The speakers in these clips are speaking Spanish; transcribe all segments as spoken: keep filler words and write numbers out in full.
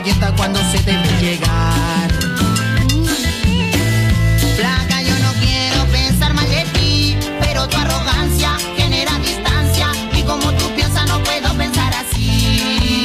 fiesta cuando se debe llegar. Flaca, yo no quiero pensar mal de ti, pero tu arrogancia genera distancia y como tú piensas no puedo pensar así.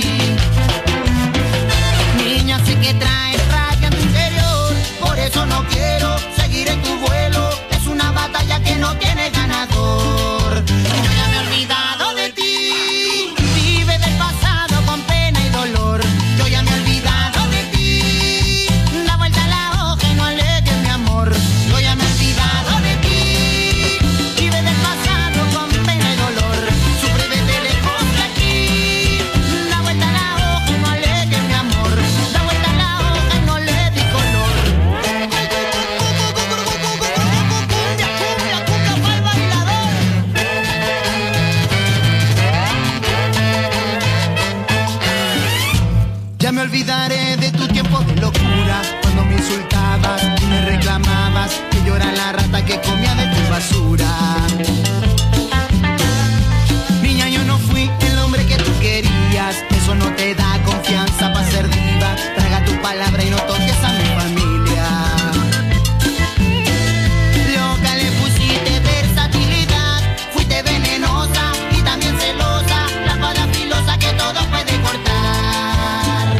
Niña, sé que traes rabia en tu interior, por eso no quiero seguir en tu vuelo. Es una batalla que no tiene ganador. Yo ya me he olvidado de ti, vive del pasado con pena y dolor. Yo ya me he olvidado de ti, da vuelta la hoja y no alegues mi amor. Yo ya me he olvidado de ti, vive del pasado con pena y dolor. Sufre desde lejos de aquí, da vuelta la hoja y no alegues mi amor. Da vuelta la hoja y no le di color. Cumbia, cumbia, cumbia pa'l bailador. Ya me olvidaré de tu tiempo de locura, cuando me insultabas y me reclamabas que yo era la rata que comía de tu basura. Niña, yo no fui el hombre que tú querías, eso no te da confianza para ser diva. Traga tu palabra y no toques a mi familia. Loca, le pusiste versatilidad, fuiste venenosa y también celosa, la espada filosa que todo puede cortar.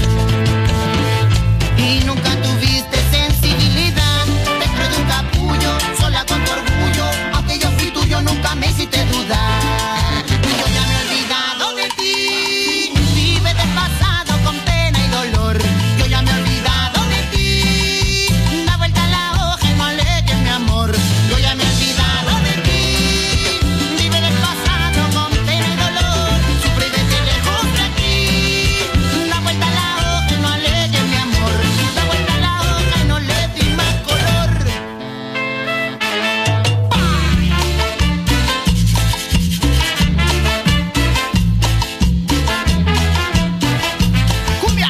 Y nunca tuviste sensibilidad, dentro de un capullo, sola con tu orgullo, aunque yo fui tuyo nunca me hiciste dudar. Yo ya me he olvidado de ti, vive del pasado con pena y dolor. Yo ya me he olvidado de ti, da vuelta la hoja y no alegues mi amor. Yo ya me he olvidado de ti, vive del pasado con pena y dolor. Sufre desde lejos de aquí, da vuelta la hoja y no alegues mi amor. Da vuelta la hoja y no le di más color. ¡Cumbia!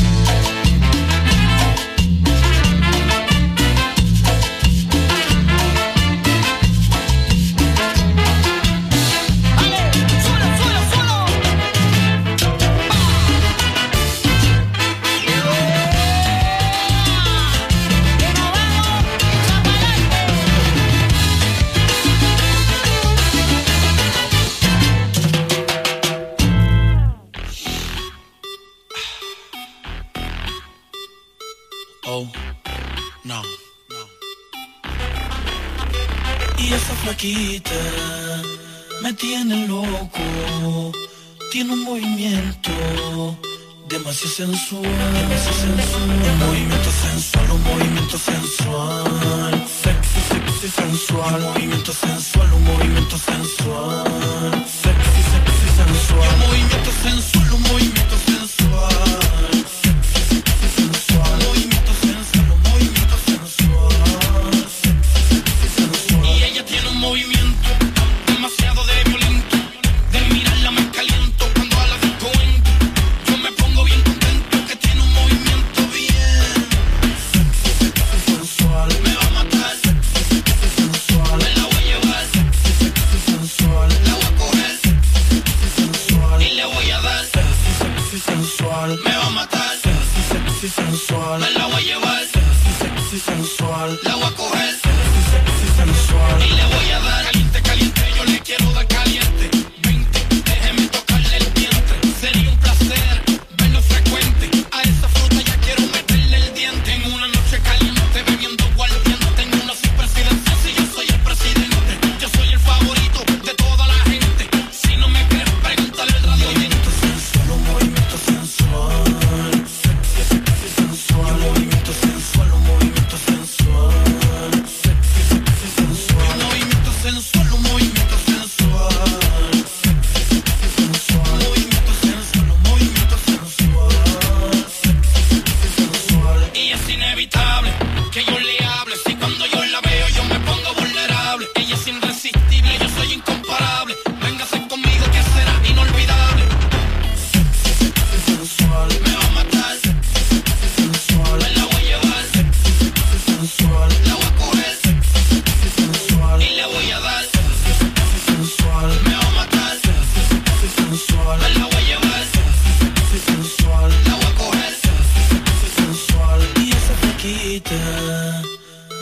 ¡Ale! ¡Suelo, suelo, suelo! ¡Que nos vamos! ¡Echa pa'lante! Oh, no, no. Y esa flaquita me tiene loco. Tiene un movimiento demasiado sensual, demasiado sensual. Un movimiento sensual, un movimiento sensual. Sexy, sexy, sensual. Un movimiento sensual, un movimiento sensual. Sexy, sexy, sensual. Un movimiento sensual, un movimiento sensual. Sexy, sexy, sensual. Movimiento sensual, un movimiento sensual. Sexy, sexy, sensual. Y ella tiene un movimiento demasiado de violento. De mirarla me caliento cuando a la disco entro. Yo me pongo bien contento que tiene un movimiento bien. Sexy, sexy, sensual. Me va a matar. Sexy, sexy, sensual. Me la voy a llevar. Sexy, sexy, sensual. La voy a coger. Sexy, sexy, sensual. Y le voy a dar. Sexy, sexy, sensual. Me va a matar. Sexy, sexy, sensual. Me la voy a llevar. Sexy, sexy, sensual. La voy a coger. Sexy, sexy, sensual. Y le voy a dar. Caliente, caliente, yo le quiero dar caliente. Vente, déjeme tocarle el vientre. Sería un placer verlo frecuente. A esa fruta ya quiero meterle el diente. En una noche caliente, bebiendo aguardiente. En una sin presidencia, si yo soy el presidente. Yo soy el favorito de toda la gente. Si no me crees, pregúntale al radio oyente. Sensual, un movimiento sensual. Sexy, sexy, sensual. Un movimiento sensual, un movimiento sensual. Sexy, sexy, sensual. Un movimiento sensual.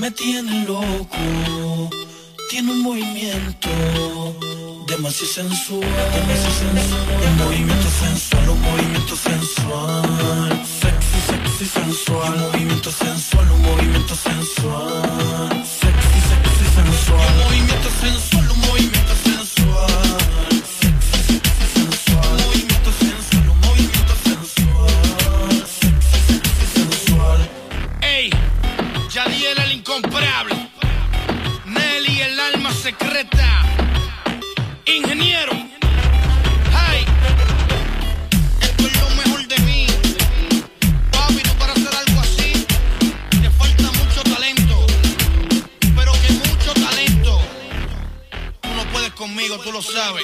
me tiene loco. Tiene un movimiento demasiado sensual, demasiado sensual. Un movimiento sensual, un movimiento sensual. Sexy, sexy, sensual. Un movimiento sensual, un movimiento sensual. Sexy, sexy, sensual. Un movimiento sensual, un movimiento sensual. Sexy, sexy, sensual. Un movimiento sensual, un movimiento sensual. Sexy, sexy, sensual. Ey, Yadiel el incomparable. Nelly el alma secreta. Ingeniero. Hey, esto es lo mejor de mí. Papi, tú para hacer algo así te falta mucho talento. Pero que mucho talento. Tú no puedes conmigo, tú lo sabes.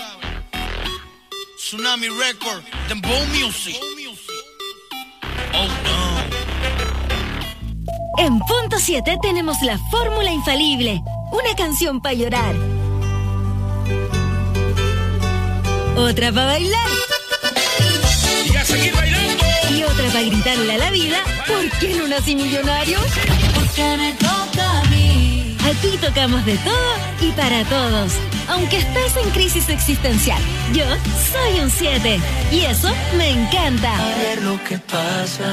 Tsunami Record, Dembow Music. Oh no. En Punto siete tenemos la fórmula infalible. Una canción para llorar. Otra para bailar. Y a seguir bailando. Y otra para gritarle a la vida. ¿Por qué no nací millonario? Porque me toca a mí. Aquí tocamos de todo y para todos. Aunque estés en crisis existencial, yo soy un siete. Y eso me encanta. A ver lo que pasa.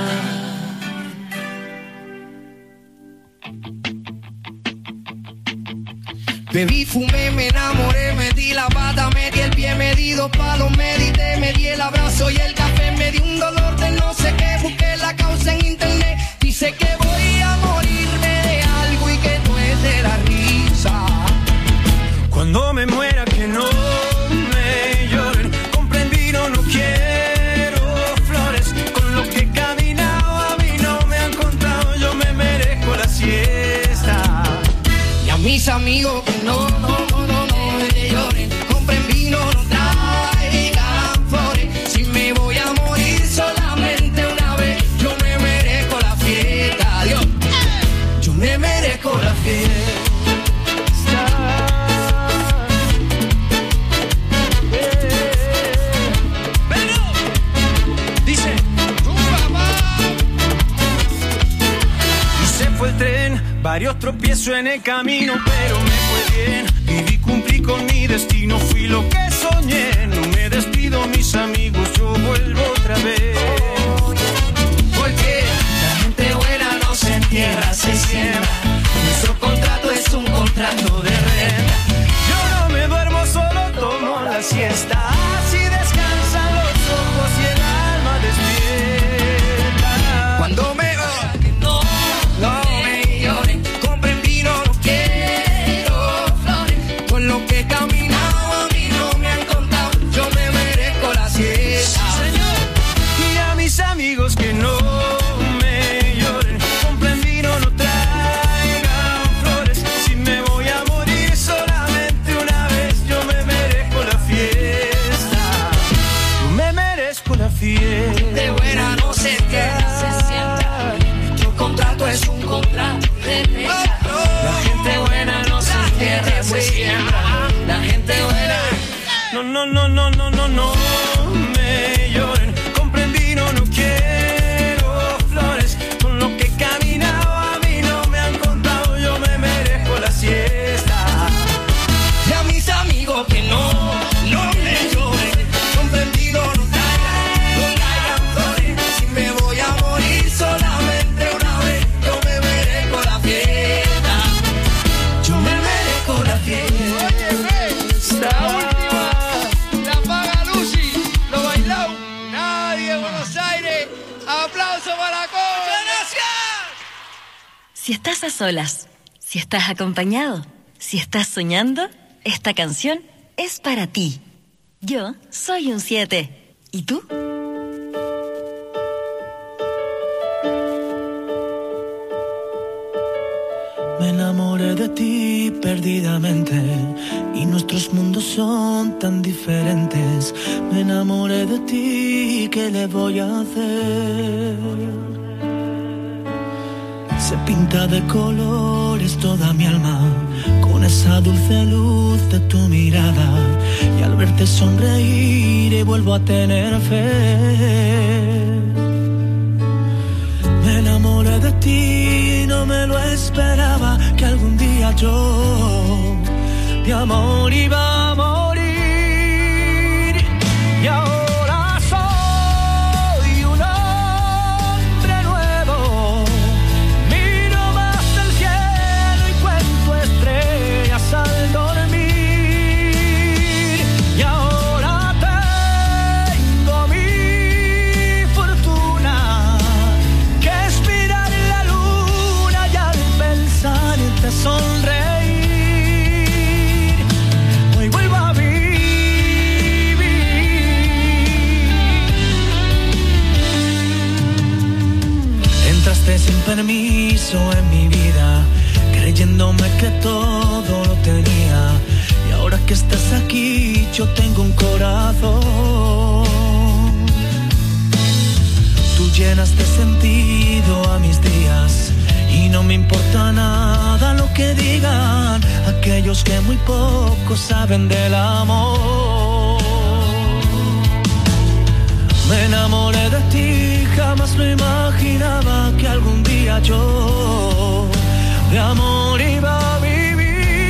Bebí, fumé, me enamoré, metí la pata, metí el pie, me di dos palos, medité, me di el abrazo y el café, me di un dolor de no sé qué, busqué la causa en internet, dice que voy a morirme de algo y que no es de la risa. Cuando me muera que no me lloren, comprendí, no, no quiero flores, con lo que he caminado a mí no me han contado, yo me merezco la siesta. Y a mis amigos que no, no, no, no, no me lloren, compren vino, no traigan flores, si me voy a morir solamente una vez, yo me merezco la fiesta, Dios, yo me merezco la fiesta. Dice, y se fue el tren, varios tropiezos en el camino, pero me fue bien. Viví, cumplí con mi destino, fui lo que soñé. No me despido, mis amigos, yo vuelvo otra vez. Porque la gente buena no se entierra, se siembra. Nuestro contrato es un contrato de renta. Yo no me duermo, solo tomo la siesta. Así descansan los ojos y el alma despierta. Cuando me no, no me lloren, compren vino, no quiero flores. Con lo que he caminado a mí no me han contado, yo me merezco la siesta. Señor, y a mis amigos que no me lloren, compren vino, no traigan flores. Si me voy a morir solamente una vez, yo me merezco la fiesta. Yo me merezco la fiesta. De buena no se queda, se sienta. Nuestro contrato es un contrato de renta. La gente buena no se entierra, se siembra. La gente buena. No, no, no, no, no, no, no me lloren, compren vino, no quiero flores. Con lo que he caminado a mí no me han contado, yo me merezco la siesta. Y a mis amigos que no, no me lloren, compren vino, no traigan, no traigan flores. Si me voy a morir solamente una vez, yo me merezco la fiesta. Yo me merezco la fiesta. La última, la paga Lucy, lo bailó nadie en Buenos Aires. Aplauso para Cobo. ¡Gracias! Si estás a solas, si estás acompañado, si estás soñando, esta canción es para ti. Yo soy un siete. ¿Y tú? Me enamoré de ti perdidamente y nuestros mundos son tan diferentes. Me enamoré de ti, ¿qué le voy a hacer? Se pinta de colores toda mi alma con esa dulce luz de tu mirada, y al verte sonreír y vuelvo a tener fe. Me enamoré de ti, no no me lo esperaba que algún día yo de amor iba a morir. Y ahora soy un hombre nuevo, miro más el cielo y cuento estrellas al dormir. Y ahora tengo mi fortuna, que es mirar la luna y al pensar en te sonreír. Hoy vuelvo a vivir. Entraste sin permiso en mi vida, creyéndome que todo lo tenía. Y ahora que estás aquí, yo tengo un corazón. Tú llenas de sentido a mis días y no me importa nada lo que digan aquellos que muy poco saben del amor. Me enamoré de ti, jamás me imaginaba que algún día yo de amor iba a vivir.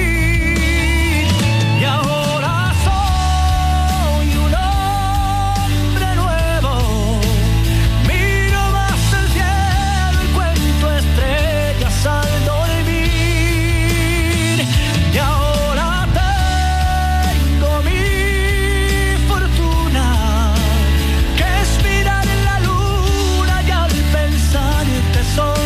Y ahora soy un hombre nuevo, miro más el cielo y cuento estrellas al dormir. Y ahora tengo mi fortuna, que es mirar en la luna y al pensar te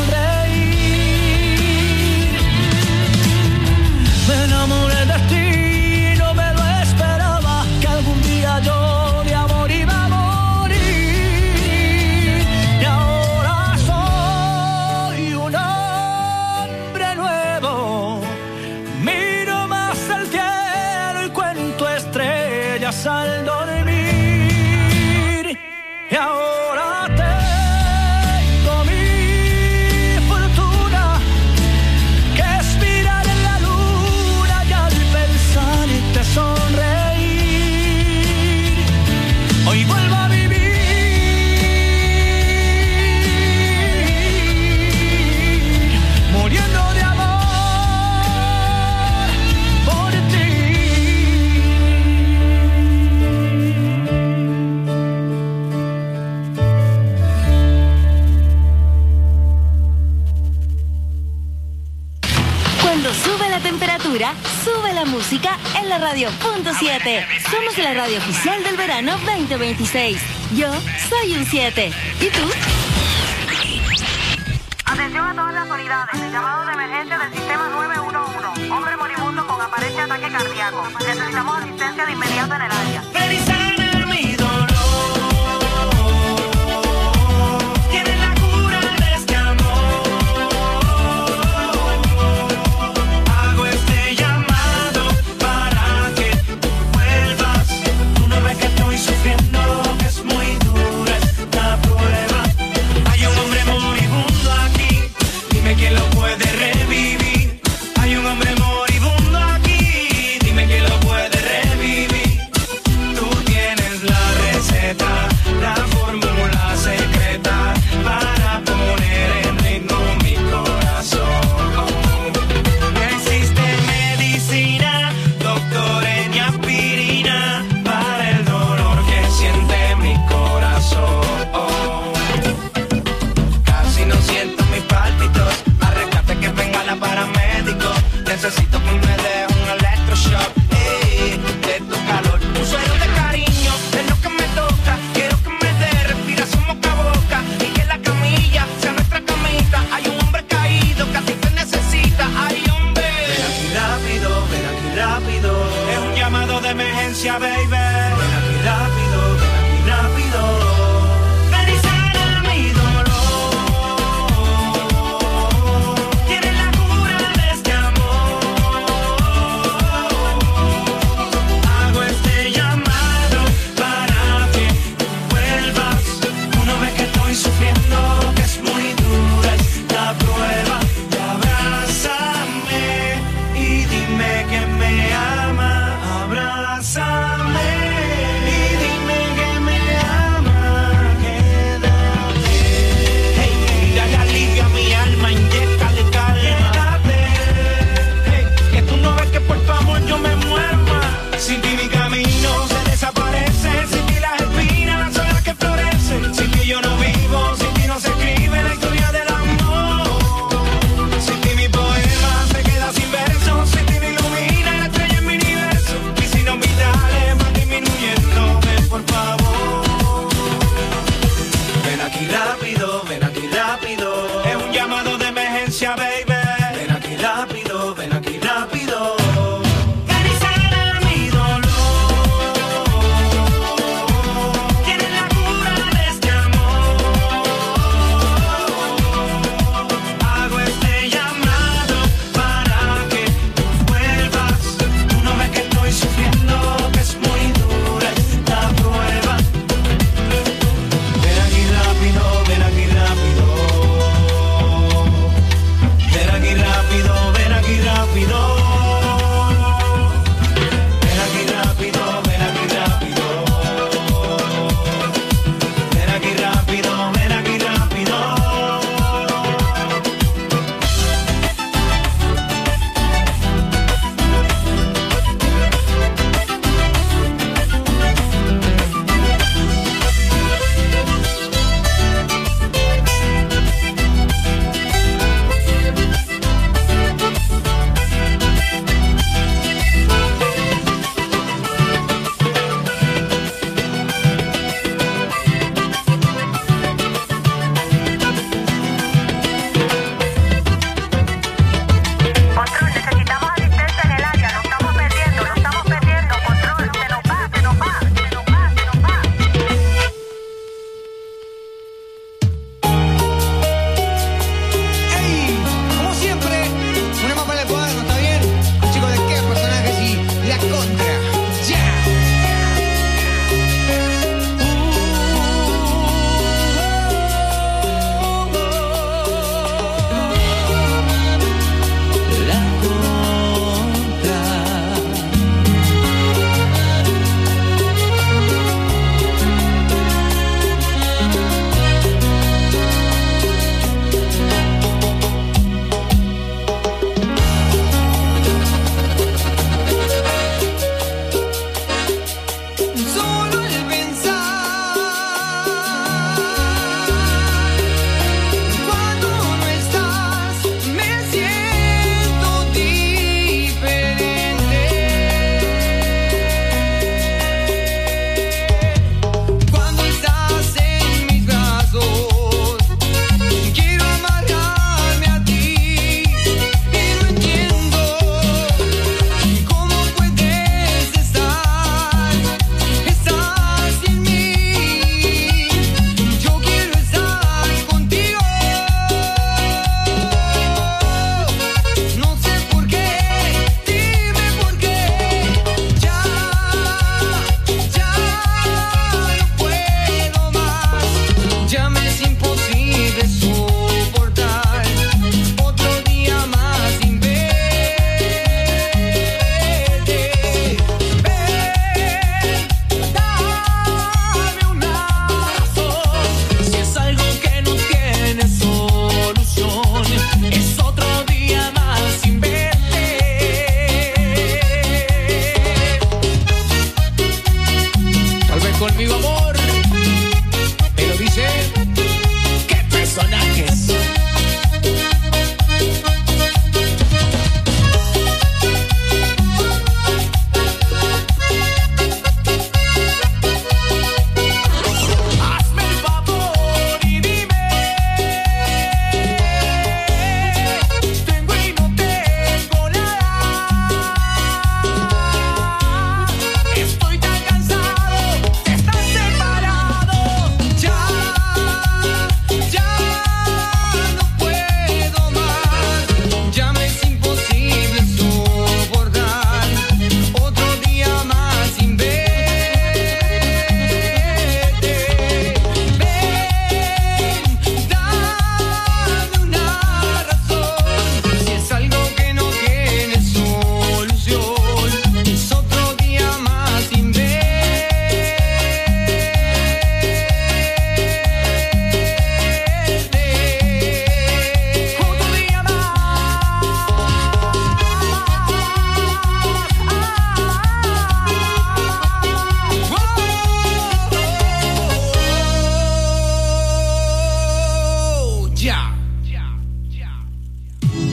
sonreír. Me enamoré de ti, no me lo esperaba que algún día yo de amor iba a morir. Y ahora soy un hombre nuevo, miro más al cielo y cuento estrellas al dormir. Y ahora tengo mi fortuna, que es mirar en la luna y al pensar y te sonreír. Hoy vuelvo a vivir, muriendo de amor por ti. Cuando sube la temperatura, sube la música en la radio punto siete. Somos la radio oficial del verano veinte veintiséis. Yo soy un siete. ¿Y tú? Atención a todas las unidades. Llamado de emergencia del sistema nueve uno uno. Hombre moribundo con aparente ataque cardíaco. Necesitamos asistencia de inmediato en el área. Ven y sana mi dolor. Tienes la cura de este amor. Hago este llamado para que tú vuelvas. Tú no ves que estoy sufriendo, que es muy dura esta prueba. Hay un hombre moribundo aquí, dime quién lo puede revivir. Hay un hombre moribundo aquí, dime quién lo puede revivir.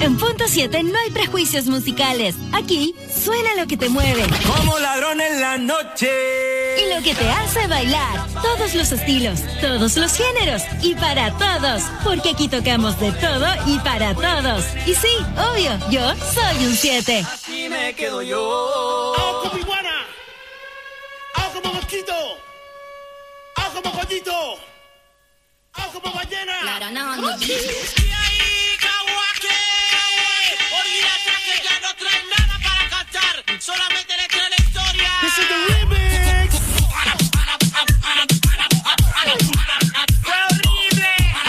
En Punto siete no hay prejuicios musicales. Aquí suena lo que te mueve. Como ladrón en la noche. Y lo que te hace bailar. Todos los estilos, todos los géneros y para todos. Porque aquí tocamos de todo y para todos. Y sí, obvio, yo soy un siete. Así me quedo yo. Hago como iguana. Hago como mosquito. Hago como pollito. Hago como ballena. Okay. Y ahí, Kawake. Olvídate que ya no traen nada para cantar. Solamente le traen la historia. This is the remix. Fue horrible.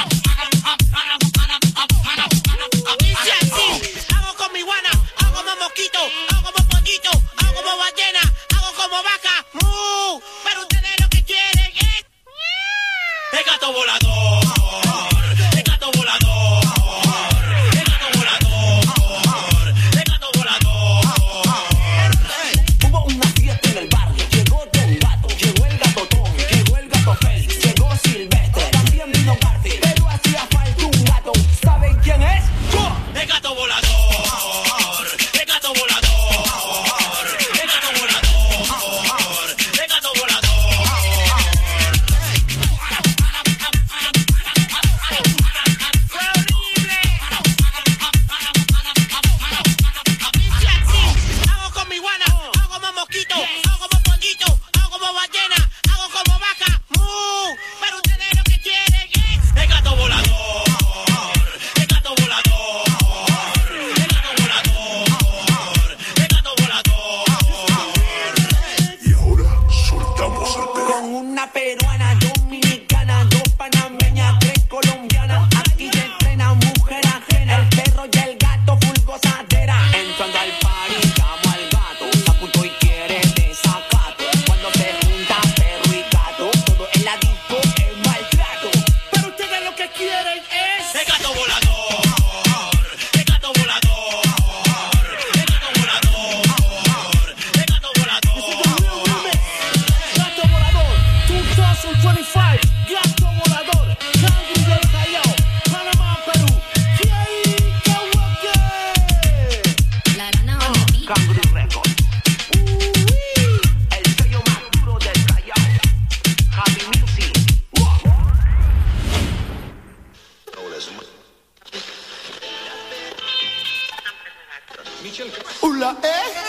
Dice así. Hago como iguana. Hago como mosquito. Hago como pollito. Hago como ballena. Hago como vaca. Mu. Pero ustedes lo que quieren es... El gato volador. El gato volador. El gato volador. El gato volador. Hubo una fiesta en el barrio, llegó Don Gato, llegó el gatotón, llegó el gato Félix, llegó Silvestre, también vino Garfield, pero hacía falta un gato. ¿Saben quién es? ¡Yo! El gato volador. El gato volador. El gato volador. El gato volador. Fue horrible. Dice así. Hago como iguana. Hago como mosquito. Hago como pollito. Hago como ballena. Hago como vaca. Mu. Pero ustedes lo que quieren es... El gato volador. El gato volador. El gato volador. El gato volador. Y ahora soltamos el perro. Con una peruana, dominicana, dos panameñas, tres colombianas. Aquí se entrena mujer ajena. El perro y el gato full gozadera. Entrando al party, llamo al gato. Se apuntó y quiere desacato. Cuando se junta perro y gato, todo en la disco es maltrato. Pero ustedes lo que quieren es... El gato volador. El gato volador. El gato volador. El gato volador. Gato volador, dos mil veinticinco. Gato volador, Cangri del Callao, Panamá, Perú. Y ahí, Kawake. Cangri Records. El sello más duro del Callao. Javi Music. Hola, eh.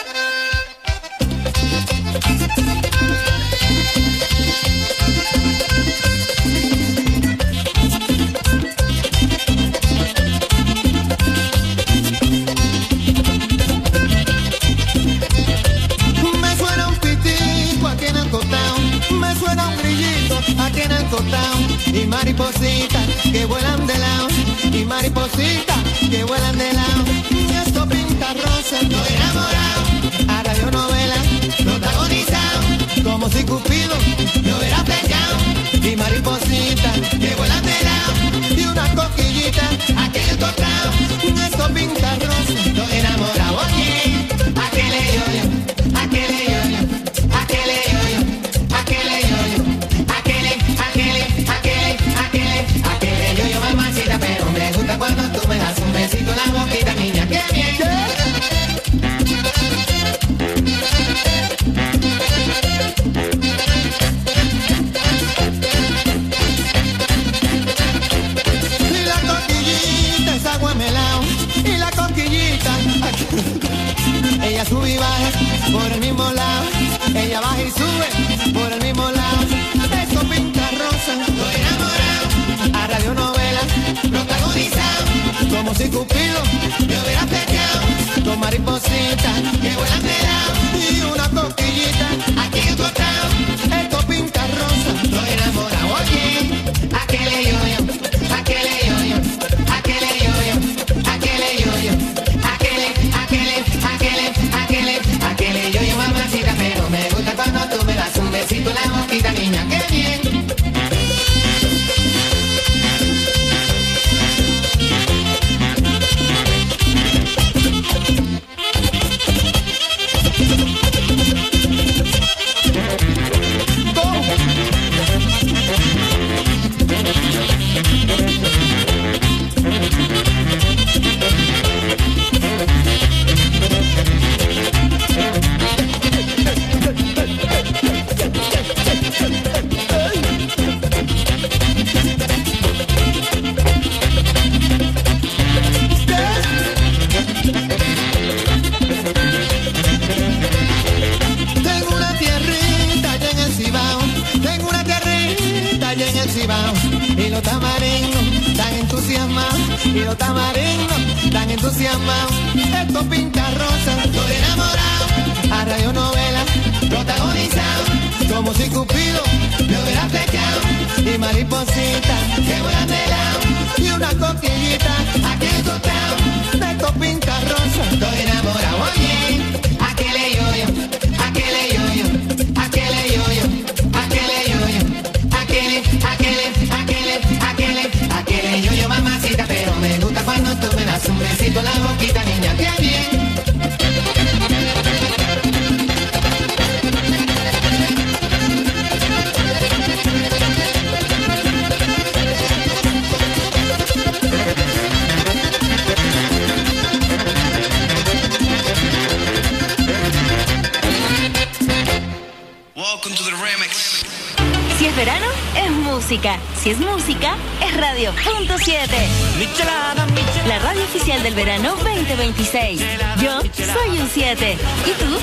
Me suena un pitico aquí en el cotao, me suena un grillito aquí en el cotao, y maripositas que vuelan de lado, y maripositas que vuelan de lado, y esto pinta rosa, estoy enamorado, a radionovela protagonizado, como si Cupido me hubiera flechado, y maripositas que vuelan de lado, y una coquillita aquí en el cotao, esto pinta rosa, estoy enamorado, oye, aquele yo-yo, aquele yo-yo, aquele yo-yo, aquele yo-yo, aquele, aquele, aquele, aquele, aquele yo-yo, mamacita, pero me gusta cuando tú me das un besito en la boquita, niña, qué bien. Y la coquillita es agua melao, y la coquillita ella sube y baja por el mismo lado, ella baja y sube por el mismo lado, eso pinta rosa, estoy enamorado, a radionovela protagonizado, como si Cupido me hubiera flechado, con maripositas que vuelan de lado, y una coquillita aquí en costado, esto pinta rosa, estoy enamorado, oye, aquele yo-yo, aquele yo-yo, aquele yo-yo, aquele yo-yo, aquele, aquele, aquele, aquele, aquele yo-yo, mamacita, pero me gusta cuando tú me das un besito en la boquita, niña, qué bien. y los tamarindos tan entusiasmados. Estos pintas rosas, estoy enamorado. A radionovelas protagonizado, como si Cupido me hubiera flechado. Y mariposita que vuelan de lado, y una coquillita aquí encontrado. De estos pintas rosas, estoy enamorado. Oye, aquele yo-yo, aquele yo-yo, aquele yo-yo, aquele yo-yo, aquele, aquele, aquele, aquele, aquele yo-yo, mamacita. Pero me gusta cuando tú me das un besito en la boquita, niña, qué bien. Si es verano, es música. Si es música, es Radio Punto siete. La radio oficial del verano veinte veintiséis. Yo soy un siete. ¿Y tú?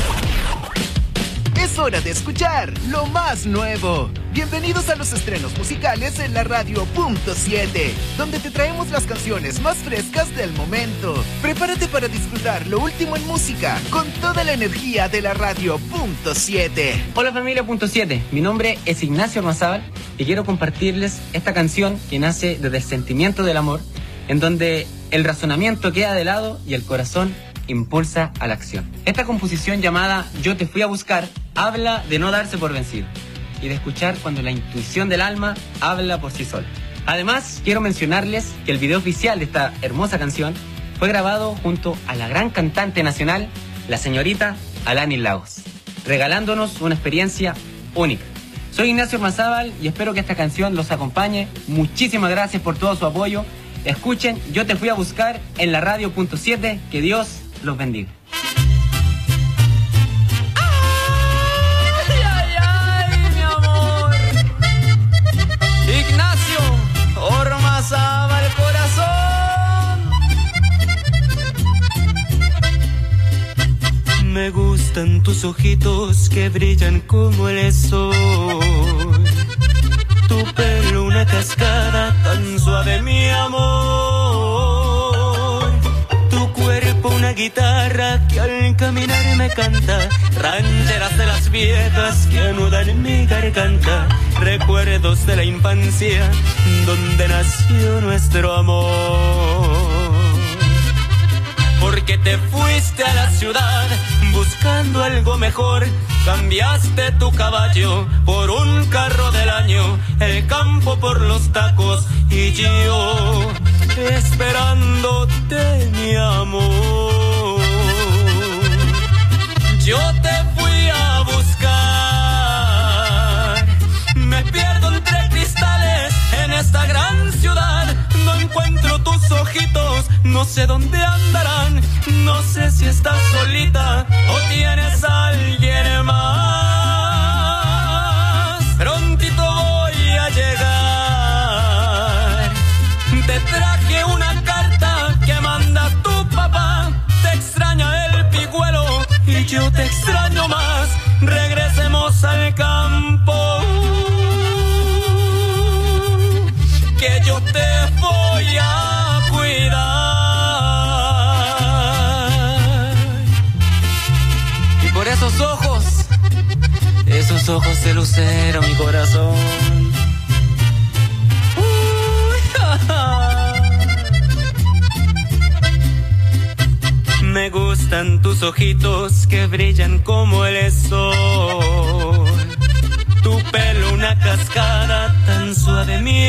Es hora de escuchar lo más nuevo. Bienvenidos a los estrenos musicales en la Radio Punto siete, donde te traemos las canciones más frescas del momento. Prepárate para disfrutar lo último en música con toda la energía de la Radio Punto siete. Hola familia Punto siete, mi nombre es Ignacio Armazábal y quiero compartirles esta canción que nace desde el sentimiento del amor, en donde el razonamiento queda de lado y el corazón impulsa a la acción. Esta composición llamada Yo te fui a buscar habla de no darse por vencido y de escuchar cuando la intuición del alma habla por sí sola. Además, quiero mencionarles que el video oficial de esta hermosa canción fue grabado junto a la gran cantante nacional, la señorita Alanis Lagos, regalándonos una experiencia única. Soy Ignacio Armazábal y espero que esta canción los acompañe. Muchísimas gracias por todo su apoyo. Escuchen Yo te fui a buscar en la Radio Punto siete. Que Dios los bendiga. Ignacio Ormazábal corazón. Me gustan tus ojitos que brillan como el sol, tu pelo una cascada tan suave, mi amor, tu cuerpo una guitarra que al caminar me canta, rancheras de las viejas que anudan en mi garganta, recuerdos de la infancia donde nació nuestro amor. Porque te fuiste a la ciudad buscando algo mejor, cambiaste tu caballo por un carro del año, el campo por los tacos y yo esperándote, mi amor. Yo te fui a buscar, me pierdo entre cristales en esta gran ciudad, no encuentro tus ojitos, no sé dónde andarán, no sé si estás solita o tienes a alguien más. Prontito voy a llegar, te traje una carta que manda tu papá, te extraña el pigüelo y yo te extraño más, regresemos al campo, que yo te voy a cuidar. Y por esos ojos, esos ojos de lucero, mi corazón. Me gustan tus ojitos que brillan como el sol, tu pelo una cascada tan suave, mi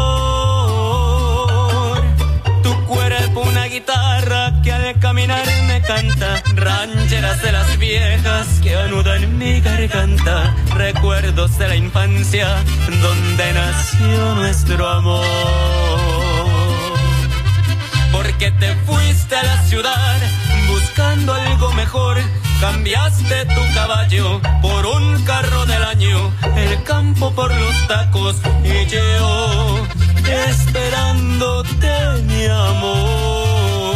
amor, tu cuerpo una guitarra que al caminar me canta, rancheras de las viejas que anudan en mi garganta, recuerdos de la infancia donde nació nuestro amor. Porque te fuiste a la ciudad buscando algo mejor, cambiaste tu caballo por un carro del año, el campo por los tacos y yo esperándote, mi amor.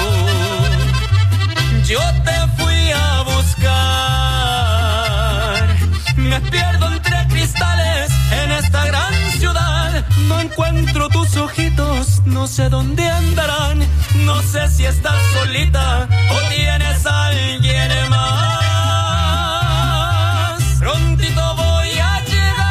Yo te fui a buscar, me pierdo entre cristales en esta gran ciudad, no encuentro tus ojitos, no no sé dónde andarán. No sé si estás solita o tienes a alguien más. Prontito voy a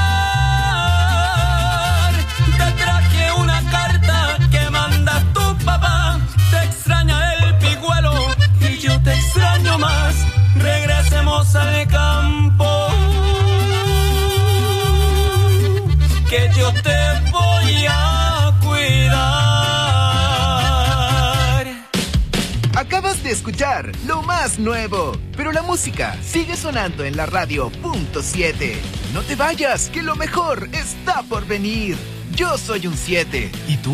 llegar. Te traje una carta que manda tu papá. Te extraña el pigüelo y yo te extraño más. Regresemos al campo, que yo te voy a cuidar. Acabas de escuchar lo más nuevo, pero la música sigue sonando en la radio punto siete. No te vayas, que lo mejor está por venir. Yo soy un siete. ¿Y tú?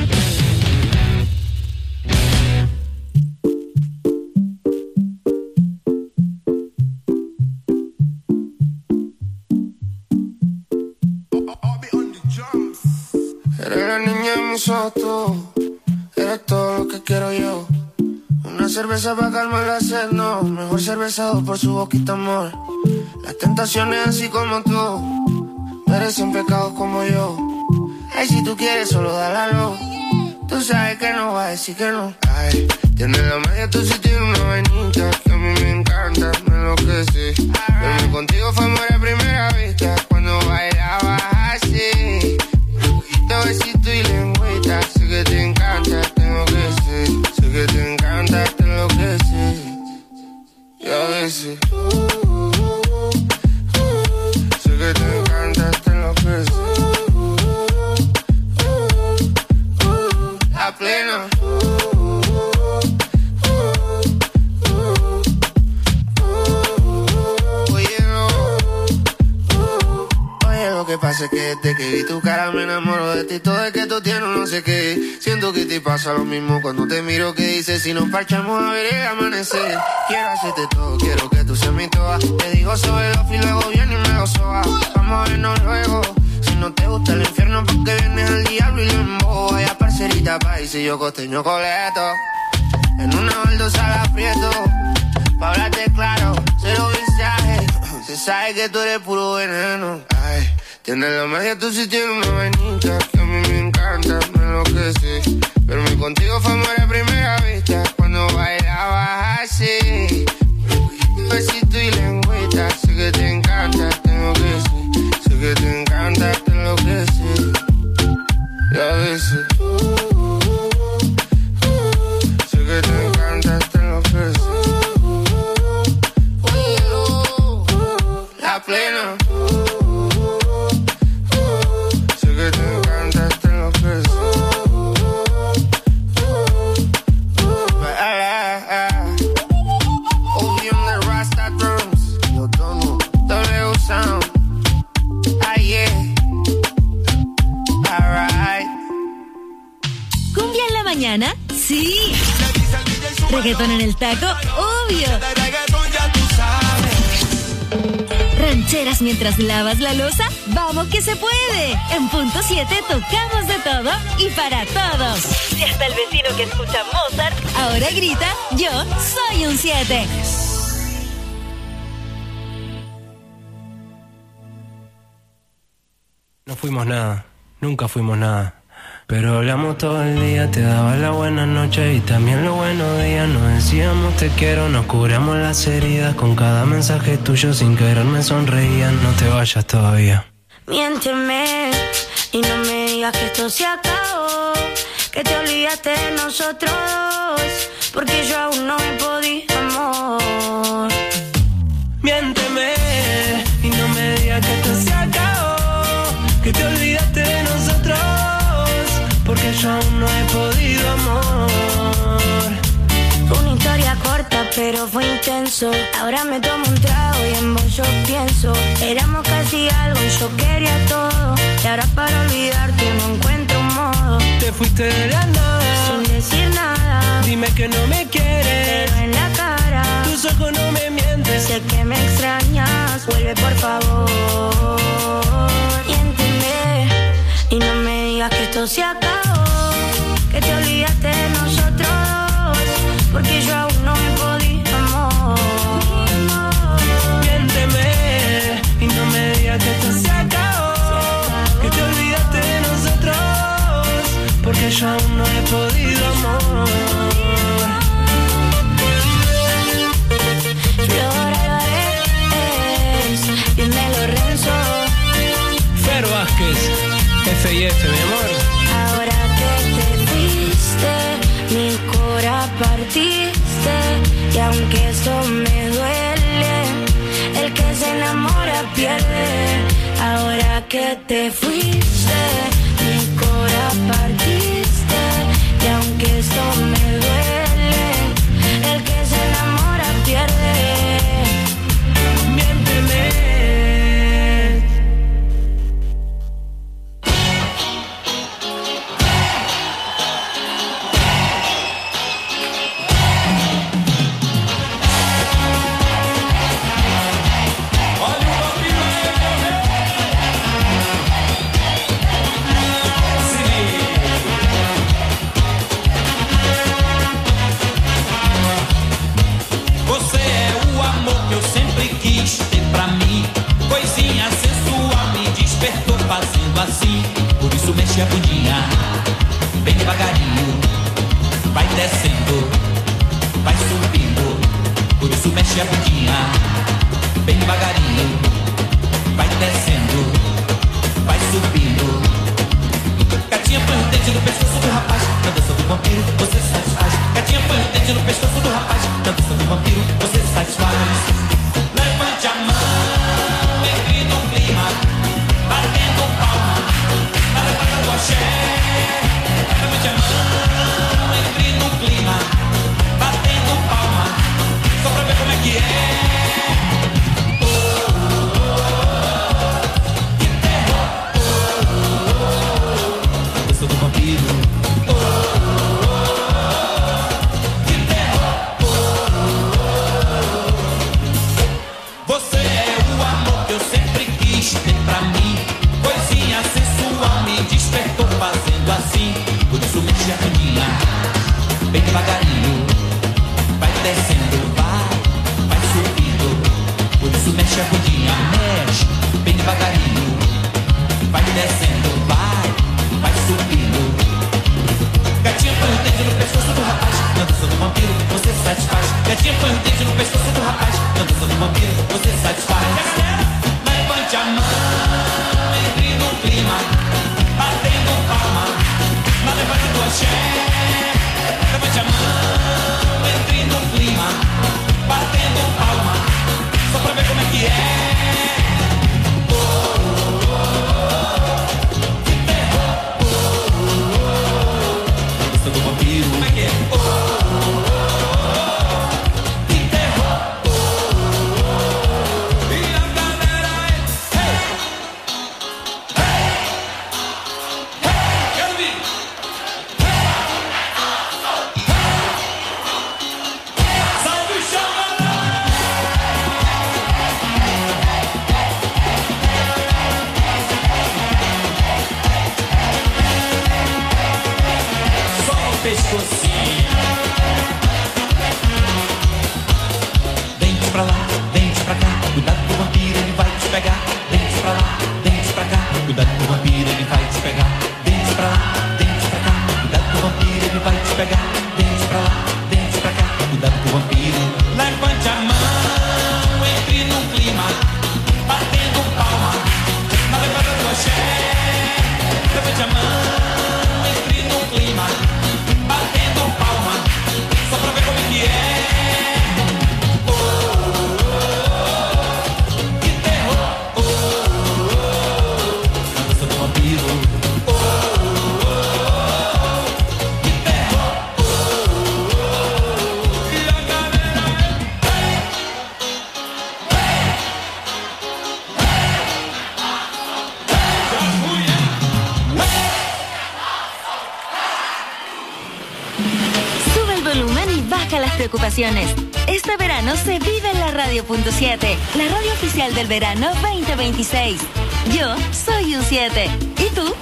Eres la niña de mis ojos, tú. Eres todo lo que quiero yo. Una cerveza para calmar la sed, no. Mejor cervezado por su boquita, amor. Las tentaciones así como tú merecen pecados como yo. Ay, si tú quieres solo dale luz. Tú sabes que no va a decir que no. Ay, tienes la magia, tú sí tienes una vainita que a mí me encanta, me enloquece. Verme contigo fue amor a primera vista cuando bailabas así. Besito y lengüita, sé que te encanta, tengo que ser. Sé que te encanta, te lo que sé. Y a veces uh, uh, uh, sé que te encanta, te lo que sé. Uh, uh, uh, uh, la plena. Uh, uh, uh, uh, oye, no. Uh, oye, lo que pasa es que desde que vi tu cara me enamoro de ti. Todo es que tú tienes no sé qué. Siento que te pasa lo mismo cuando te miro. Que dices si nos parchamos a ver el amanecer. Quiero hacerte todo, quiero que tú seas mi toa. Te digo sobre los y luego viene y me lo soba. Vamos a vernos luego. Si no te gusta el infierno porque vienes al diablo y le embobo. Vaya parcerita país y yo costeño coleto. En una baldosa la aprieto. Pa' hablarte claro, cero visaje. Se sabe que tú eres puro veneno. Ay, tienes la magia, tú sí tienes una vainita que a mí me encanta, me enloquece. Verme contigo fue amor a primera vista cuando bailabas así. Besito y lengüita, sé que te encanta, tengo que ser. Sé que te encanta, te enloquece. Y a veces uh, uh, uh, sé que te encanta, te enloquece. La plena. Sé que te encanta, te enloquece. Obi on the Rasta drums. Yo tono, W sound. Ah, yeah. Alright. ¿Cumbia en la mañana? Sí. ¿Reggaetón en el taco? Obvio. ¿Rancheras mientras lavas la loza? ¡Vamos que se puede! En punto siete tocamos de todo y para todos. Si hasta el vecino que escucha Mozart ahora grita, yo soy un siete. No fuimos nada, nunca fuimos nada. Pero hablamos todo el día, te daba la buena noche y también los buenos días. Nos decíamos te quiero, nos curamos las heridas. Con cada mensaje tuyo sin querer me sonreían. No te vayas todavía. Miénteme y no me digas que esto se acabó, que te olvidaste de nosotros dos, porque yo aún no he podido, amor. Miénteme y no me digas que esto se acabó, que te olvidaste de nosotros, porque yo aún no he podido, amor. Una historia corta pero fue intenso. Ahora me tomo un trago y en vos yo pienso. Éramos casi algo y yo quería todo, y ahora para olvidarte no encuentro un modo. Te fuiste de la nada, sin decir nada. Dime que no me quieres, pero en la cara tus ojos no me mienten. Sé que me extrañas, vuelve por favor. Miénteme y no me digas que esto se acabó, que te olvidaste de nosotros, porque yo aún no he podido, amor. Miénteme y no me digas que esto se acabó, que te olvidaste de nosotros, porque yo yo aún no he podido, amor. Flora es, dímelo Renzo. Fer Vázquez, F y F, mi amor. Ahora que te fuiste, mi cora partiste. Y aunque eso me duele, el que se enamora pierde. Ahora que te fuiste, mi cora partiste. Y aunque esto me duele, el que se enamora pierde. Miénteme. Assim, por isso mexe a bundinha, bem devagarinho, vai descendo, vai subindo, por isso mexe a bundinha, bem devagarinho, vai descendo, vai subindo. Gatinha põe o dente no pescoço do rapaz, na dança do vampiro você satisfaz. Gatinha põe o dente no pescoço do rapaz, na dança do vampiro você satisfaz. Levante a mão, entre no clima, batendo palma, na levanta do axé. Levante a mão, entre no clima, batendo palma, só pra ver como é que é. Oh, oh, oh, que terror. Oh, oh, oh, dança do vampiro. Oh, oh, oh, que terror. Oh, oh, oh. Você é o amor que eu sempre quis ter pra mim. Coisinha sensual me despertou fazendo assim. Por isso mexe a bundinha, bem devagarinho, vai descendo, vai, vai subindo. Por isso mexe a bundinha, mexe, bem devagarinho, vai descendo, vai, vai subindo. Gatinha põe o dente no pescoço do rapaz, na dança do vampiro você satisfaz. Gatinha põe o dente no pescoço do rapaz, na dança do vampiro você satisfaz. Levante a mão, entre no clima, batendo palma, na levanta do axé. Levante a mão, entre no clima, batendo palma, só pra ver como é que é. Oh, oh, oh, que terror. Oh, oh, oh, dança do vampiro, como é que é? Oh, oh, oh, que terror. Oh, oh, oh, e a galera é hey, hey, hey, quero ver. Salve o chão, só o pescocinho. Dente pra lá, dente pra cá, cuidado com o vampiro, ele vai te pegar. Dente pra lá, dente pra cá, cuidado com o vampiro, ele vai te pegar. Dente pra lá, dente pra cá, cuidado com o vampiro, ele vai te pegar. Dente pra lá, dente pra cá, cuidado com o vampiro. Levante a mão, entre no clima, batendo palma, na levada do axé. Levante a mão, entre no clima, batendo palma, só pra ver como é que é. Oh, oh, oh, que terror. Oh, oh, oh, na dança do vampiro. Oh, oh, oh, que terror. Oh, oh, oh, e a galera é hey, hey, hey, já fui, hein? Sube el volumen y baja las preocupaciones. Este verano se vive en la Radio punto siete, la radio oficial del verano veinte veintiséis. Yo soy un siete. ¿Y tú?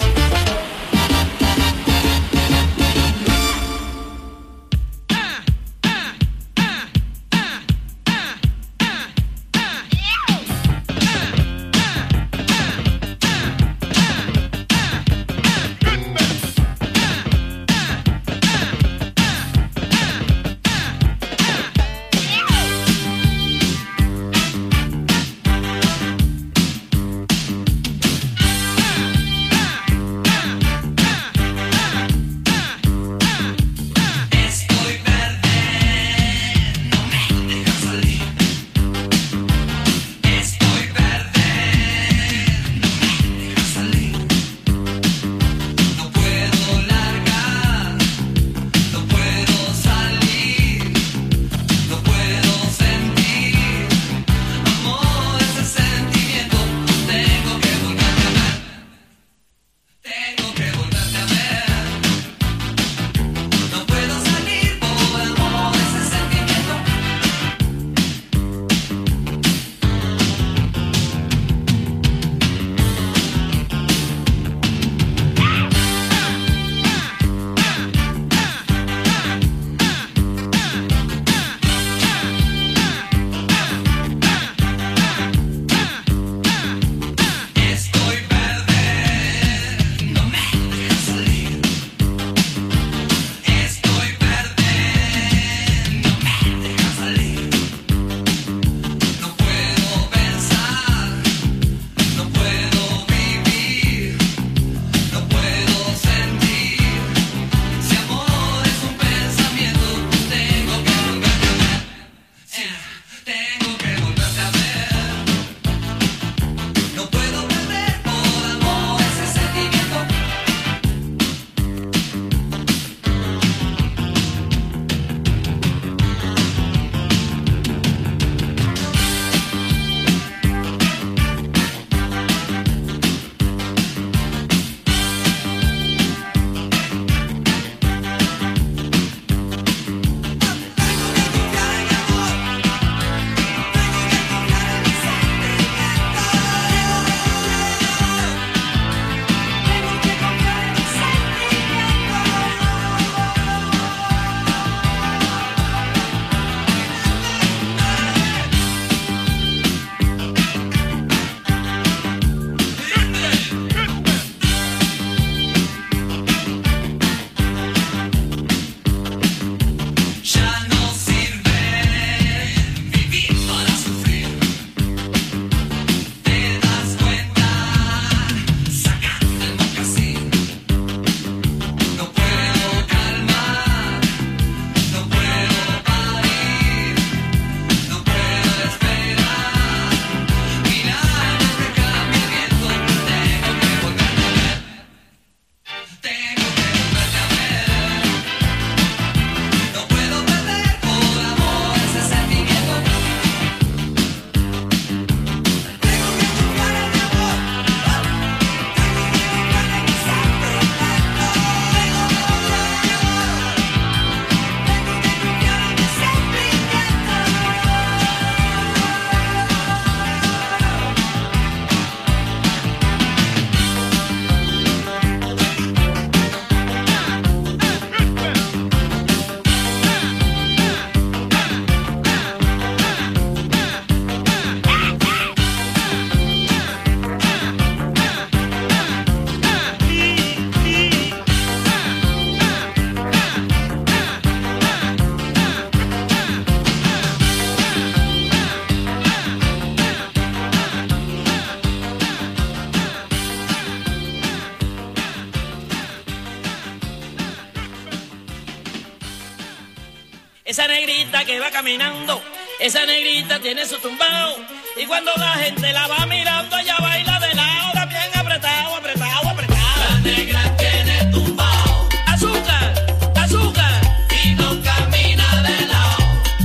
esa negrita que va caminando, esa negrita tiene su tumbao. Y cuando la gente la va mirando, ella baila de lado, también apretado, apretado, apretado. La negra tiene tumbao. Azúcar, azúcar. Y no camina de lado.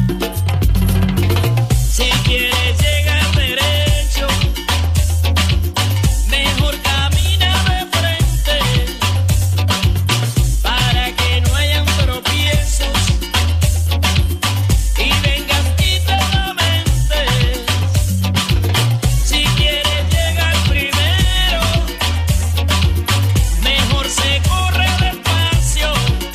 Si quieres llegar derecho, mejor camina de frente, para que no hayan tropiezos y vengas y te lamentes. Si quieres llegar primero, mejor se corre despacio.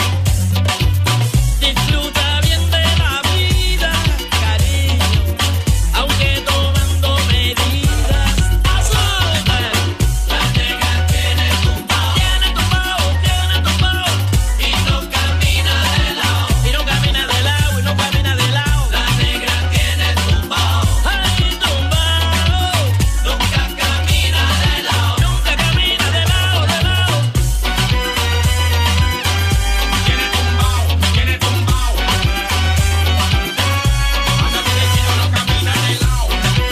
Disfruta bien de la vida, cariño, aunque tomando medidas. Azúcar, la negra tiene tumbao, tiene tumbao, tiene tumbao. Y no camina de lado, y no camina de lado, y no camina de lado. La negra tiene tumbao, ay, tumbao. Nunca camina de lado, nunca camina de lado, de lado. Tiene tumbao, tiene tumbao. Anda derechito, no camina de lado.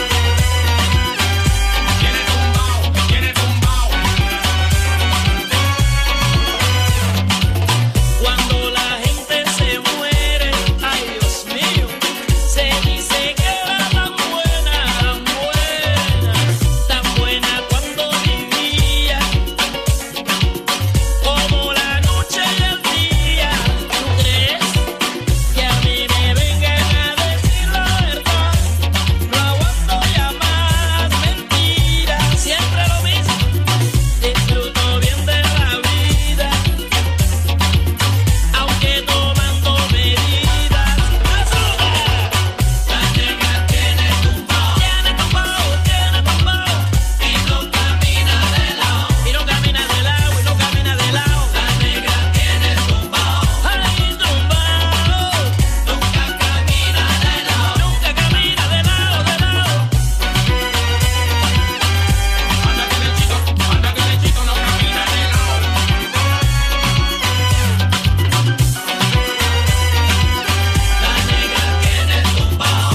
Tiene tumbao, tiene tumbao. Cuando la gente se muere, ay Dios mío, se dice que era tan buena, tan buena, tan buena cuando vivía, como la noche y el día. ¿Tú crees que a mí me vengan a decir la verdad? No aguanto ya más mentiras, siempre lo mismo. Disfruto bien de la vida, aunque tomando medidas. Azúcar, la negra tiene tumbao, tiene tumbao, tiene tumbao. Y no camina de lado, y no camina de lado, y no camina de lado. La negra tiene tumbao, ay, tumbao. Nunca camina de lado, nunca camina de lado, de lado. Anda derechito, anda derechito, no camina de lado. La negra tiene tumbao,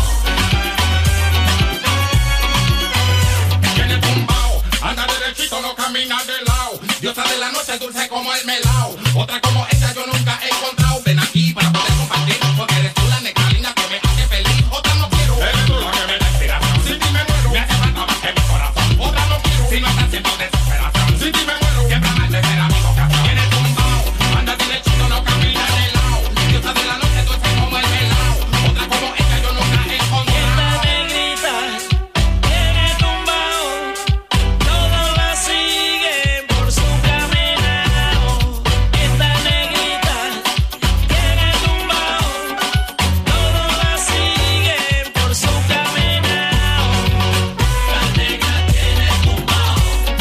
tiene tumbao. Anda derechito, no camina de lado. Diosa de la noche, dulce como el melao. Otra como esta yo nunca he encontrado. Ven aquí para poder compartir, porque eres tú la negra linda que me hace feliz. Otra no quiero, eres tú la que me da inspiración. Sin ti me muero, me hace falta más que mi corazón. Otra no quiero, si no estás siendo desesperación. Sin ti me muero, siempre amaré será mi vocación. Tiene tumbao, anda derechito, no camina de lado. Diosa de la noche, dulce como el melao. Otra como esta yo nunca he encontrado. Esta negrita tiene tumbao, todos la siguen por su caminado. Esta negrita tiene tumbao, todos la siguen por su caminado. La negra tiene tumbao,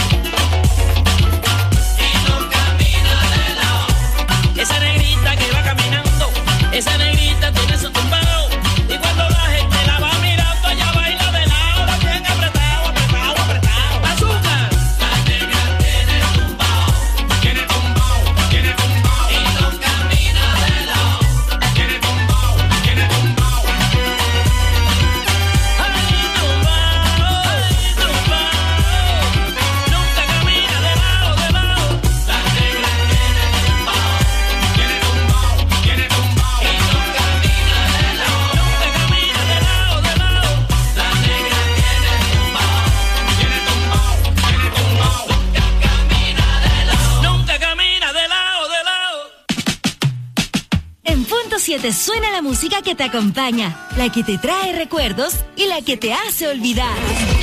y no camina de lado. Esa negrita que va caminando, esa negrita tiene su tumbao. Y cuando la gente la va mirando, ella baila de lado, también apretado, apretado, apretado. Azúcar, la negra tiene tumbao, tiene tumbao, tiene tumbao. Y no camina de lado, tiene tumbao, tiene tumbao. Ay, tumbao, ay, tumbao. Nunca camina de lado, de lado. La negra tiene tumbao, tiene tumbao, tiene tumbao. Y no camina de lado, nunca camina de lado, de lado. La negra tiene tumbao, tiene tumbao, tiene tumbao. Nunca camina de lado, nunca camina de lado, de lado. En punto siete suena la música que te acompaña, la que te trae recuerdos y la que te hace olvidar.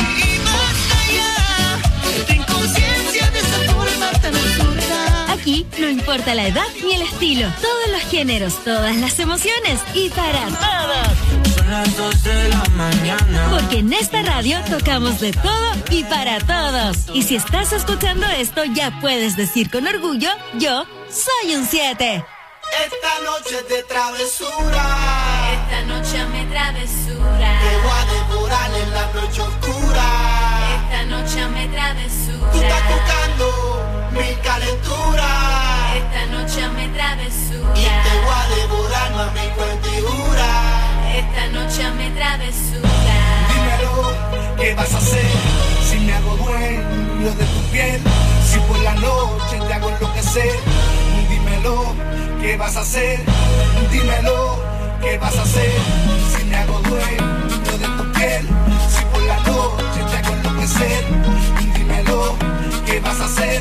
Ten conciencia de esa forma tan absurda. Aquí no importa la edad ni el estilo, todos los géneros, todas las emociones y para todos. Son las dos de la mañana. Porque en esta radio tocamos de todo y para todos. Y si estás escuchando esto, ya puedes decir con orgullo, yo soy un siete. Esta noche de travesura, Esta noche me travesura. te voy a devorar en la noche oscura. Esta noche me travesura. Tú estás buscando mi calentura Esta noche me travesura. y te voy a devorar, mami, con figura. vas a hacer? Dímelo, ¿qué vas a hacer? Si me hago dueño de tu piel, si por la noche te hago enloquecer, dímelo, ¿qué vas a hacer?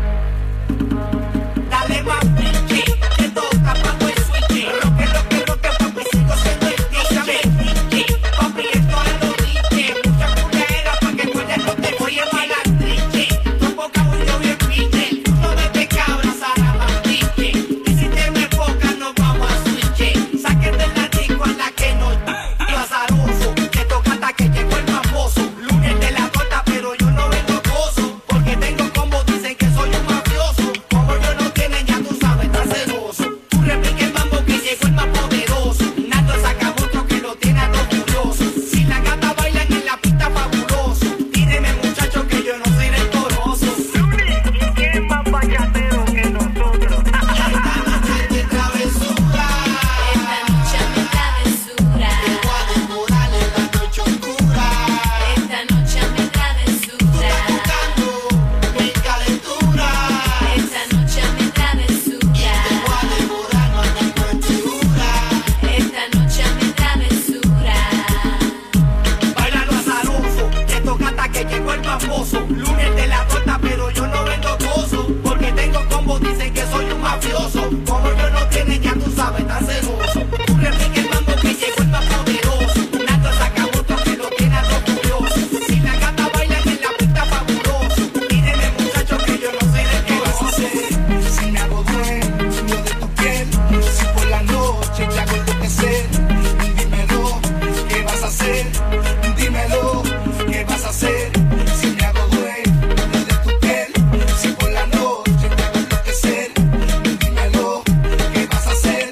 Dale más pinche, te toca pago el switch. Roque, roque, roque, papi, sigo siendo el pinche. Papi, esto es lo diche. Mucha culera pa' que tú no te voy a bailar triche. Tu boca un yo bien pinche. No me te cabras a la bandiche. Y si te me enfocas nos vamos a switch. Sáquete la disco a la que no azaroso. Te toca hasta que llegó el famoso. Lunes de la torta, pero yo no vengo gozo. Porque tengo como dicen que soy un mafioso. Como yo no tienen, ya tú sabes, está celoso. Tú repique el mambo que llegó el más poderoso. Nato saca otro que lo tiene a los curiosos. Si la gata bailan en la pista fabuloso. Tíreme muchacho que yo no soy recoroso. ¿Quién es más vallatero que nosotros? ¡Qué travesura! Esta noche me travesura. Te voy a demorar en la noche oscura. Esta noche me travesura. Mi calentura. Esta noche me travesura. Te voy a demorar, no hay cobertura. Esta noche me travesura. Bailalo azaroso, te toca hasta que llegó el famoso. Lunes de la torta, pero yo no vendo gozo. Porque tengo combo, dicen que soy un mafioso. Como yo no tienen, ya tú sabes, está celoso. Tú repique el mambo que llegó el más poderoso. Nato saca otro que lo tiene a los curiosos. Si la gata bailan en la pista fabuloso. Tíreme muchacho que yo no soy de ¿Qué vas a hacer? Si me hago dueño de tu piel, si por la noche te hago enloquecer, dímelo, ¿qué vas a hacer? Dímelo, ¿qué vas a hacer? Si me hago dueño de tu piel, si por la noche te hago enloquecer, dímelo, ¿qué vas a hacer?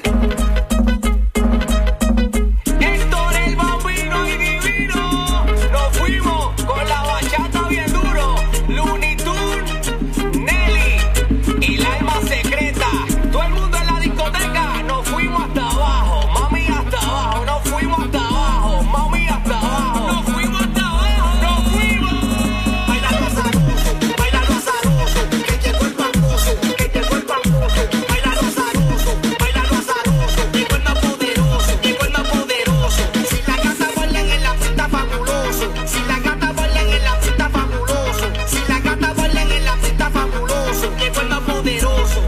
Héctor el Bambino y Divino, nos fuimos con la bachata bien duro. Looney Tunes, Nelly y la alma secreta. Todo el mundo en la discoteca, nos fuimos hasta abajo, mami hasta abajo, nos fuimos hasta abajo, mami hasta abajo, nos fuimos hasta abajo, nos fuimos. Bailalo azaroso, bailalo azaroso, que llegó el famoso, que llegó el famoso. Bailalo azaroso, bailalo azaroso, llegó el más poderoso, llegó el más poderoso. Si la gata bailan en la pista fabuloso, si la gata bailan en la pista fabuloso, si la gata bailan en la pista fabuloso, llegó el más poderoso.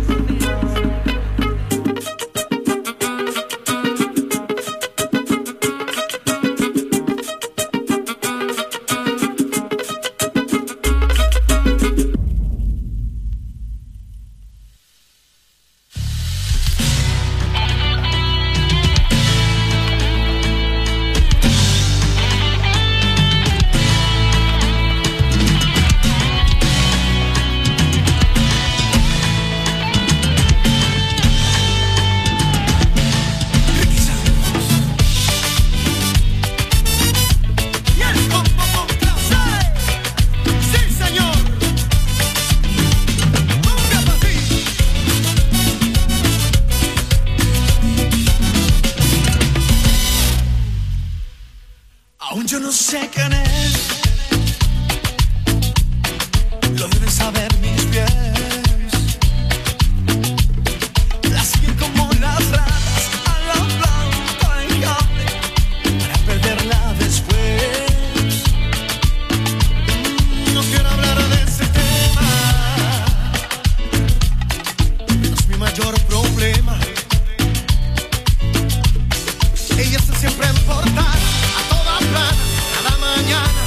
Sí, señor. Aún yo no sé quién es, lo deben saber mis pies. La siguen como las ratas a la blanca en cable para perderla después. No quiero hablar de ese tema, no es mi mayor problema. Ella está siempre en portada, a toda plana, cada mañana.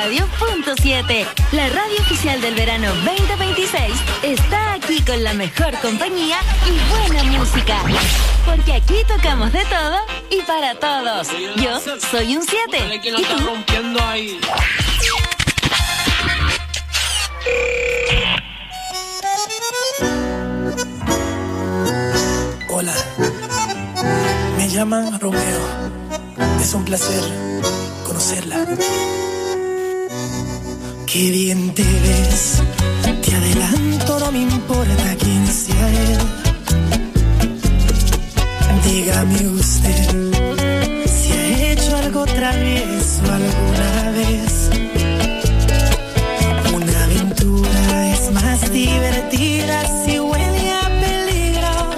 Radio punto siete. La radio oficial del verano veinte veintiséis está aquí con la mejor compañía y buena música. Porque aquí tocamos de todo y para todos. Yo soy un siete. ¿Y tú? Rompiendo ahí. Hola, me llaman Romeo. Es un placer conocerla. Qué bien te ves. Te adelanto, no me importa quién sea él. Dígame usted si ha hecho algo travieso alguna vez. Una aventura es más divertida si huele a peligro.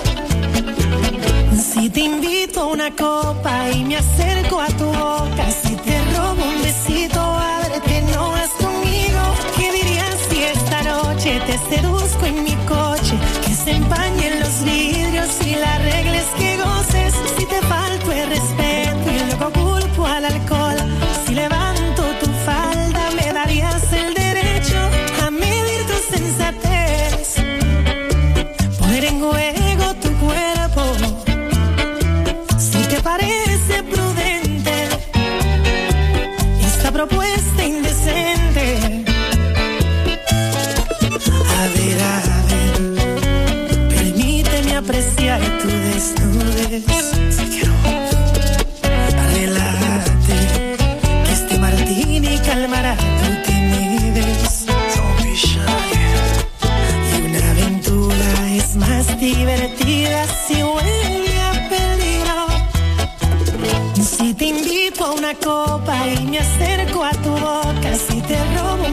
Si te invito a una copa y me acerco a tu boca, si te robo un besito, ábrete, no vas conmigo. ¿Qué dirías si esta noche te seduzco en mi coche? Que se empañen los vidrios y la regla es que goces. Si te falto el respeto y luego culpo al alcohol, si levanto tu falda me darías el derecho a medir tu sensatez, poner en juego tu cuerpo. Si te parece prudente esta propuesta indecente, a ver, a ver, permíteme apreciar tu desnudez. Si quiero, relájate, que este martini calmará tu timidez. Don't be shy. Y una aventura es más divertida si huele a peligro. Si te invito a una copa y me acerco a tu boca, si te robo